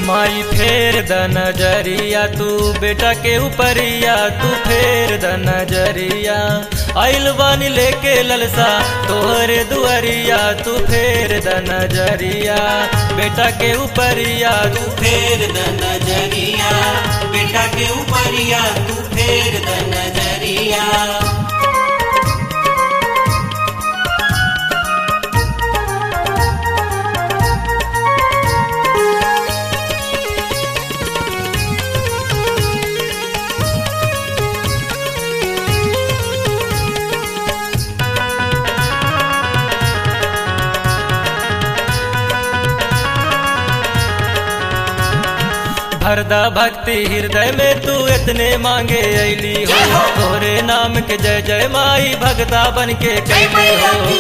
माई फेर द नजरिया तू बेटा के ऊपरिया तू फेर द नजरिया आइल बानी लेके ललसा तोहरे दुआरिया तू फेर द नजरिया बेटा के ऊपरिया तू फेर द नजरिया बेटा के ऊपरिया तू फेर द नजरिया। भरदा भक्ति हृदय में तू इतने मांगे अली हो तोरे नाम के जय जय माई भगता बन के कैली हो।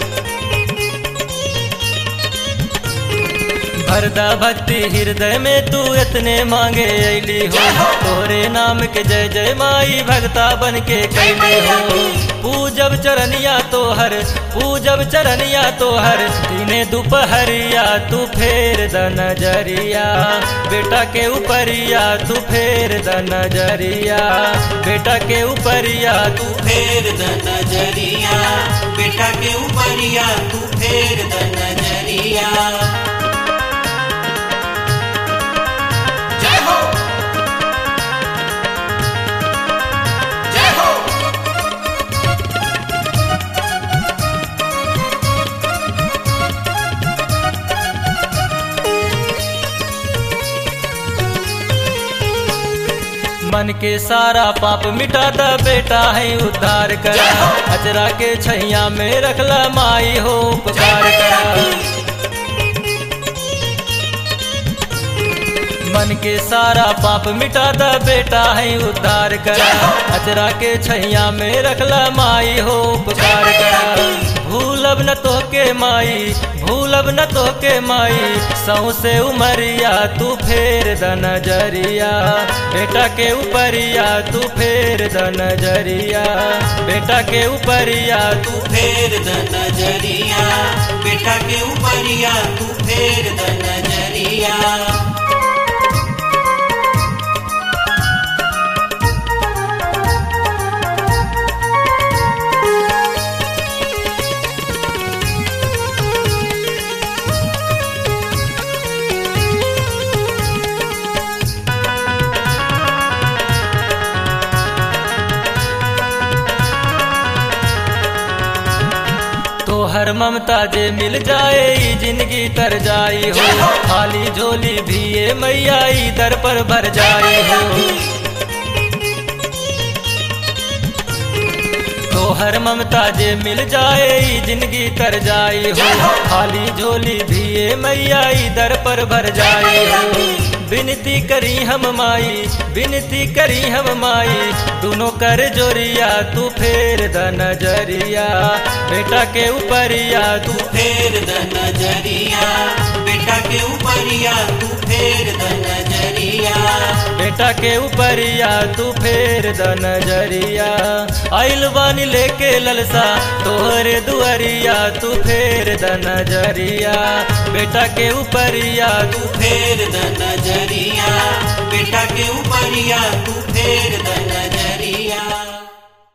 भरदा भक्ति हृदय में तू इतने मांगे अली हो तोरे नाम के जय जय माई भगता बन के कैली हो। पूजब चरनिया तोहर पूजब चरनिया तोहर दिने दोपहरिया तू फेर द नजरिया बेटा के ऊपरिया तू फेर द नजरिया बेटा के ऊपरिया तू फेर द नजरिया बेटा के ऊपरिया तू फेर द नजरिया। मन के सारा पाप मिटा द बेटा है उद्धार करा अजरा के छैया में रखला माई हो उपकार करा। मन के सारा पाप मिटा द बेटा है उद्धार करा अजरा के छैया में रखला माई हो उपकार करा। भूलब न तो के माई भूलब न तो के माई सौसे उमरिया तू फेर द नजरिया बेटा के ऊपरिया तू फेर द नजरिया बेटा के ऊपरिया तू फेर द नजरिया बेटा के ऊपरिया तू फेर द नजरिया। हर ममता जे मिल जाए जिंदगी तर जाई हो खाली झोली भी ये मैया दर पर भर जाई हो। तो हर ममता जे मिल जाए जिंदगी तर जाई हो खाली झोली भी ये मैया दर पर भर जाई हो। विनती करी हम माई विनती करी हम माई दोनों कर जोरिया तू फेर द नजरिया बेटा के ऊपरिया तू फेर द नजरिया बेटा के ऊपरिया तू फेर द नजरिया बेटा के ऊपरिया तू फेर द नजरिया आइल बानी लेके ललसा तोहरे दुआरिया तू फेर द नजरिया बेटा के ऊपरिया तू फेर द नजरिया बेटा के ऊपरिया तू फेर द